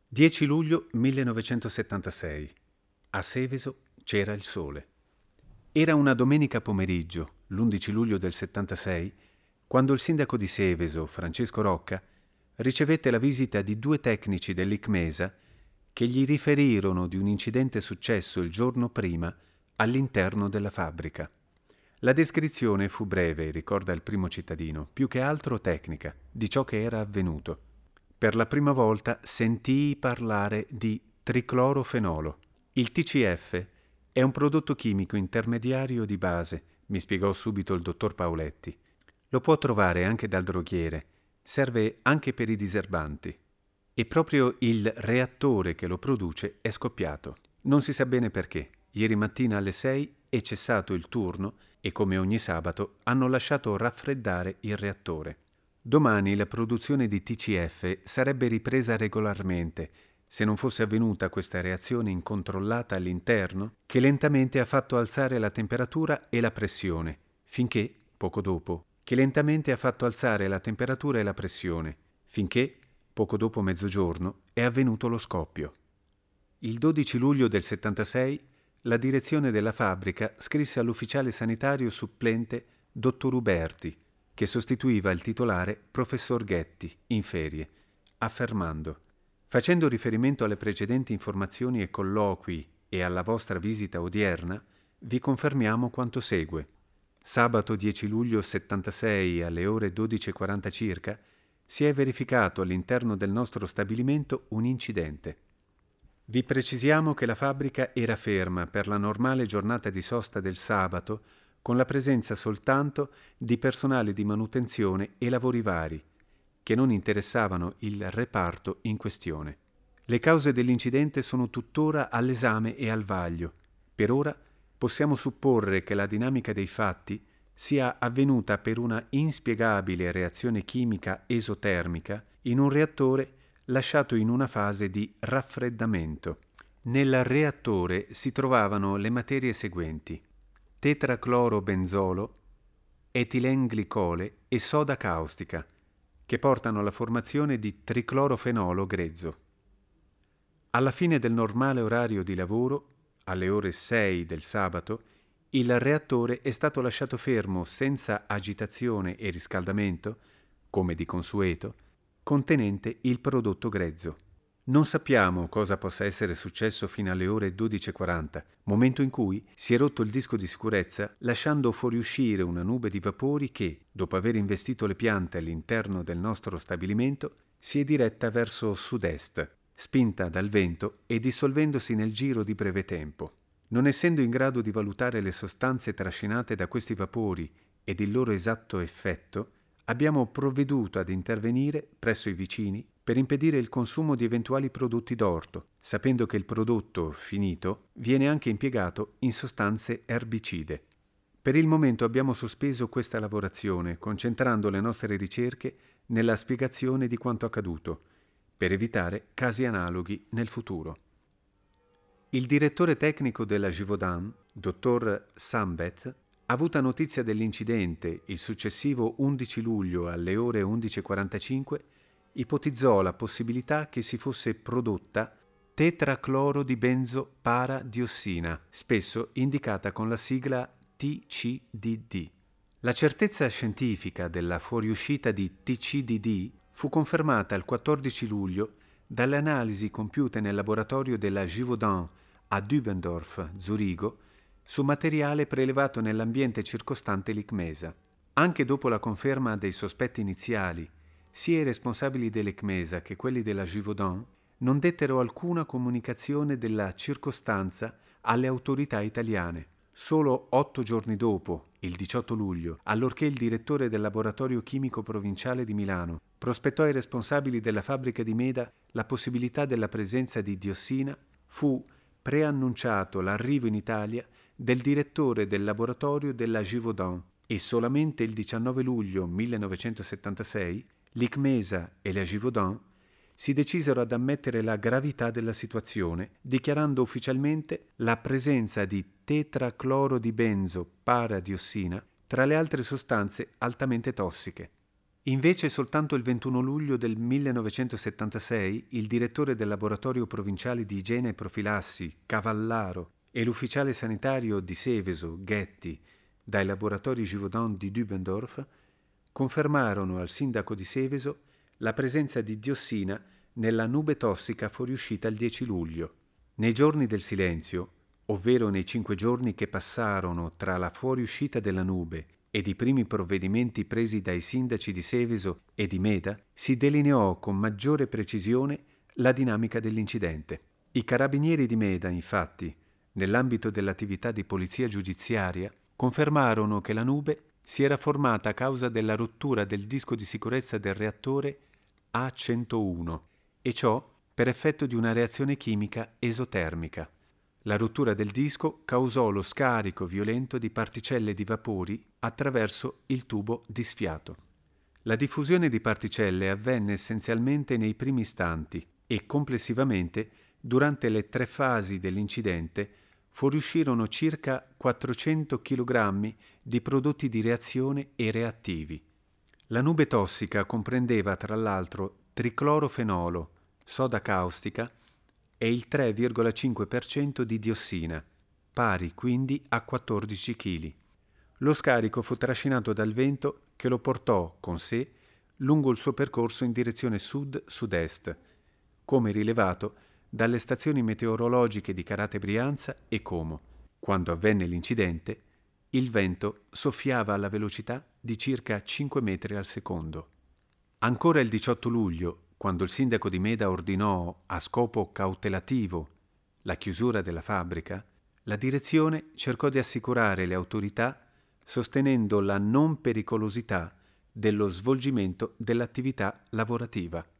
10 luglio 1976. A Seveso c'era il sole. Era una domenica pomeriggio, l'11 luglio del 76, quando il sindaco di Seveso, Francesco Rocca, ricevette la visita di due tecnici dell'ICMESA che gli riferirono di un incidente successo il giorno prima all'interno della fabbrica. La descrizione fu breve, ricorda il primo cittadino, più che altro tecnica, di ciò che era avvenuto. Per la prima volta sentii parlare di triclorofenolo. Il TCF è un prodotto chimico intermediario di base, mi spiegò subito il dottor Paoletti. Lo può trovare anche dal droghiere, serve anche per i diserbanti. E proprio il reattore che lo produce è scoppiato. Non si sa bene perché. Ieri mattina alle 6 è cessato il turno e, come ogni sabato, hanno lasciato raffreddare il reattore. Domani la produzione di TCF sarebbe ripresa regolarmente, se non fosse avvenuta questa reazione incontrollata all'interno che lentamente ha fatto alzare la temperatura e la pressione, finché, poco dopo, poco dopo mezzogiorno, è avvenuto lo scoppio. Il 12 luglio del 76 la direzione della fabbrica scrisse all'ufficiale sanitario supplente dottor Uberti, che sostituiva il titolare professor Ghetti, in ferie, affermando: facendo riferimento alle precedenti informazioni e colloqui e alla vostra visita odierna, vi confermiamo quanto segue. Sabato 10 luglio 76 alle ore 12:40 circa si è verificato all'interno del nostro stabilimento un incidente. Vi precisiamo che la fabbrica era ferma per la normale giornata di sosta del sabato, con la presenza soltanto di personale di manutenzione e lavori vari, che non interessavano il reparto in questione. Le cause dell'incidente sono tuttora all'esame e al vaglio. Per ora possiamo supporre che la dinamica dei fatti sia avvenuta per una inspiegabile reazione chimica esotermica in un reattore lasciato in una fase di raffreddamento. Nel reattore si trovavano le materie seguenti: tetraclorobenzolo, etilenglicole e soda caustica, che portano alla formazione di triclorofenolo grezzo. Alla fine del normale orario di lavoro, alle ore 6 del sabato, il reattore è stato lasciato fermo senza agitazione e riscaldamento, come di consueto, contenente il prodotto grezzo. Non sappiamo cosa possa essere successo fino alle ore 12:40, momento in cui si è rotto il disco di sicurezza, lasciando fuoriuscire una nube di vapori che, dopo aver investito le piante all'interno del nostro stabilimento, si è diretta verso sud-est, spinta dal vento e dissolvendosi nel giro di breve tempo. Non essendo in grado di valutare le sostanze trascinate da questi vapori ed il loro esatto effetto, abbiamo provveduto ad intervenire presso i vicini per impedire il consumo di eventuali prodotti d'orto, sapendo che il prodotto finito viene anche impiegato in sostanze erbicide. Per il momento abbiamo sospeso questa lavorazione, concentrando le nostre ricerche nella spiegazione di quanto accaduto, per evitare casi analoghi nel futuro. Il direttore tecnico della Givaudan, dottor Sambet, avuta notizia dell'incidente il successivo 11 luglio alle ore 11:45, ipotizzò la possibilità che si fosse prodotta tetracloro di benzoparadiossina, spesso indicata con la sigla TCDD. La certezza scientifica della fuoriuscita di TCDD fu confermata il 14 luglio dalle analisi compiute nel laboratorio della Givaudan a Dübendorf, Zurigo, su materiale prelevato nell'ambiente circostante l'ICMESA. Anche dopo la conferma dei sospetti iniziali, sia i responsabili dell'ICMESA che quelli della Givaudan non dettero alcuna comunicazione della circostanza alle autorità italiane. Solo 8 giorni dopo, il 18 luglio, allorché il direttore del laboratorio chimico provinciale di Milano prospettò ai responsabili della fabbrica di Meda la possibilità della presenza di diossina, fu preannunciato l'arrivo in Italia del direttore del laboratorio della Givaudan e solamente il 19 luglio 1976 l'ICMESA e la Givaudan si decisero ad ammettere la gravità della situazione, dichiarando ufficialmente la presenza di tetracloro di benzoparadiossina tra le altre sostanze altamente tossiche. Invece soltanto il 21 luglio del 1976 il direttore del laboratorio provinciale di igiene e profilassi, Cavallaro, e l'ufficiale sanitario di Seveso, Ghetti, dai laboratori Givaudan di Dübendorf, confermarono al sindaco di Seveso la presenza di diossina nella nube tossica fuoriuscita il 10 luglio. Nei giorni del silenzio, ovvero nei 5 giorni che passarono tra la fuoriuscita della nube ed i primi provvedimenti presi dai sindaci di Seveso e di Meda, si delineò con maggiore precisione la dinamica dell'incidente. I carabinieri di Meda, infatti, nell'ambito dell'attività di polizia giudiziaria, confermarono che la nube si era formata a causa della rottura del disco di sicurezza del reattore A101, e ciò per effetto di una reazione chimica esotermica. La rottura del disco causò lo scarico violento di particelle di vapori attraverso il tubo di sfiato. La diffusione di particelle avvenne essenzialmente nei primi istanti e complessivamente, durante le 3 fasi dell'incidente, fuoriuscirono circa 400 kg di prodotti di reazione e reattivi. La nube tossica comprendeva tra l'altro triclorofenolo, soda caustica e il 3,5% di diossina, pari quindi a 14 kg. Lo scarico fu trascinato dal vento che lo portò con sé lungo il suo percorso in direzione sud-sud-est, come rilevato dalle stazioni meteorologiche di Carate Brianza e Como. Quando avvenne l'incidente, il vento soffiava alla velocità di circa 5 metri al secondo. Ancora il 18 luglio, quando il sindaco di Meda ordinò a scopo cautelativo la chiusura della fabbrica, la direzione cercò di assicurare le autorità sostenendo la non pericolosità dello svolgimento dell'attività lavorativa.